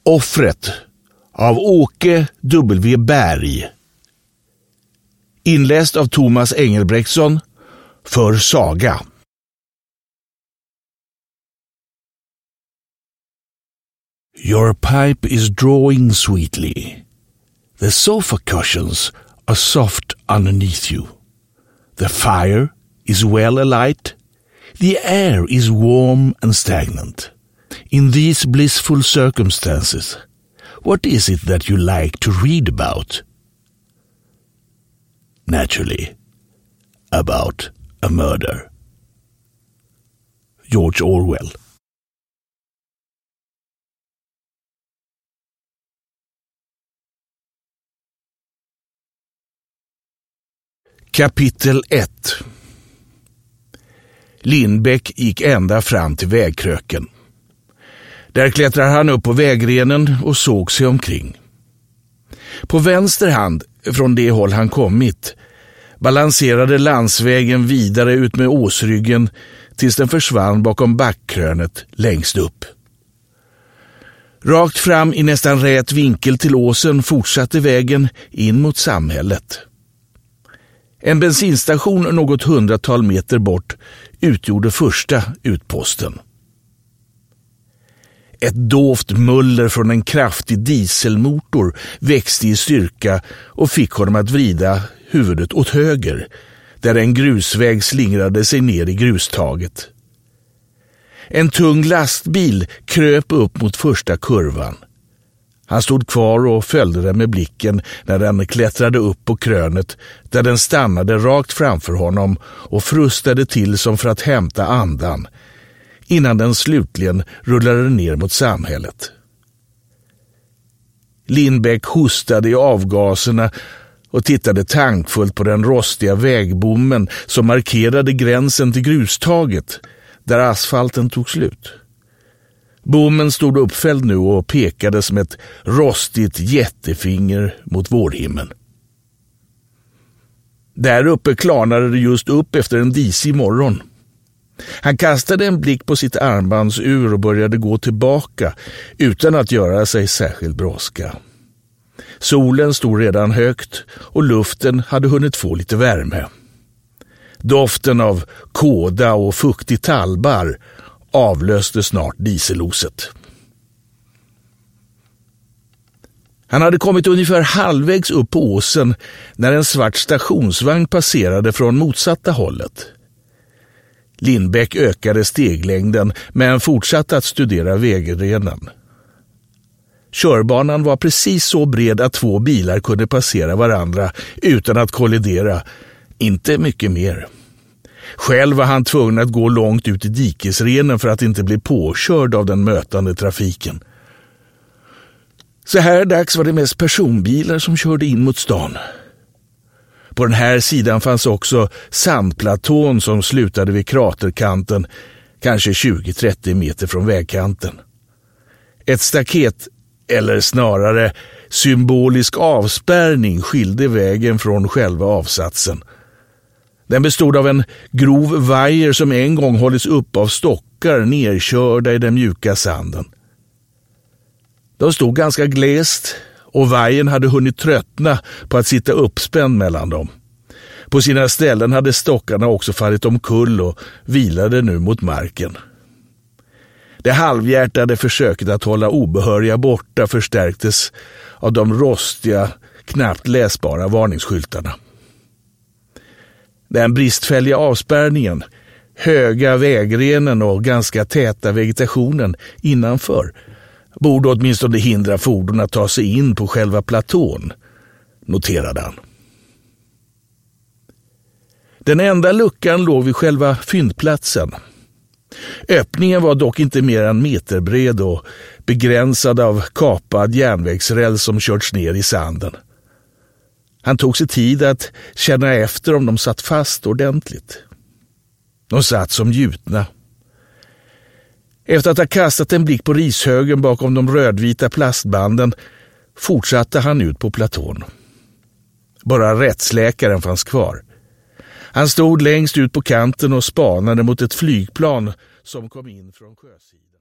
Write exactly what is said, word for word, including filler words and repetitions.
Offret av Åke W. Berg. Inläst av Thomas Engelbrektsson för Saga. Your pipe is drawing sweetly. The sofa cushions are soft underneath you. The fire is well alight. The air is warm and stagnant. In these blissful circumstances, what is it that you like to read about? Naturally, about a murder. George Orwell. Kapitel ett. Lindbäck gick ända fram till vägkröken. Där klättrar han upp på vägrenen och såg sig omkring. På vänster hand, från det håll han kommit, balanserade landsvägen vidare ut med åsryggen tills den försvann bakom backkrönet längst upp. Rakt fram i nästan rät vinkel till åsen fortsatte vägen in mot samhället. En bensinstation något hundratal meter bort utgjorde första utposten. Ett dovt muller från en kraftig dieselmotor växte i styrka och fick honom att vrida huvudet åt höger, där en grusväg slingrade sig ner i grustaget. En tung lastbil kröp upp mot första kurvan. Han stod kvar och följde den med blicken när den klättrade upp på krönet, där den stannade rakt framför honom och frustade till som för att hämta andan, innan den slutligen rullade ner mot samhället. Lindbäck hostade i avgaserna och tittade tankfullt på den rostiga vägbommen som markerade gränsen till grustaget, där asfalten tog slut. Bommen stod uppfälld nu och pekade som ett rostigt jättefinger mot vårhimlen. Där uppe klarnade det just upp efter en disig morgon. Han kastade en blick på sitt armbandsur och började gå tillbaka utan att göra sig särskilt brådska. Solen stod redan högt och luften hade hunnit få lite värme. Doften av kåda och fuktig tallbar avlöste snart dieseloset. Han hade kommit ungefär halvvägs upp på åsen när en svart stationsvagn passerade från motsatta hållet. Lindbäck ökade steglängden men fortsatte att studera vägrenen. Körbanan var precis så bred att två bilar kunde passera varandra utan att kollidera, inte mycket mer. Själv var han tvungen att gå långt ut i dikesrenen för att inte bli påkörd av den mötande trafiken. Så här dags var det mest personbilar som körde in mot stan. På den här sidan fanns också sandplatån som slutade vid kraterkanten, kanske tjugo till trettio meter från vägkanten. Ett staket, eller snarare symbolisk avspärrning, skilde vägen från själva avsatsen. Den bestod av en grov vajer som en gång hållits upp av stockar nerkörda i den mjuka sanden. De stod ganska glest och vajern hade hunnit tröttna på att sitta uppspänd mellan dem. På sina ställen hade stockarna också fallit omkull och vilade nu mot marken. Det halvhjärtade försöket att hålla obehöriga borta förstärktes av de rostiga, knappt läsbara varningsskyltarna. Den bristfälliga avspärrningen, höga vägrenen och ganska täta vegetationen innanför borde åtminstone hindra fordon att ta sig in på själva platån, noterade han. Den enda luckan låg vid själva fyndplatsen. Öppningen var dock inte mer än meterbred och begränsad av kapad järnvägsräls som körts ner i sanden. Han tog sig tid att känna efter om de satt fast ordentligt. De satt som gjutna. Efter att ha kastat en blick på rishögen bakom de rödvita plastbanden fortsatte han ut på platån. Bara rättsläkaren fanns kvar. Han stod längst ut på kanten och spanade mot ett flygplan som kom in från sjösidan.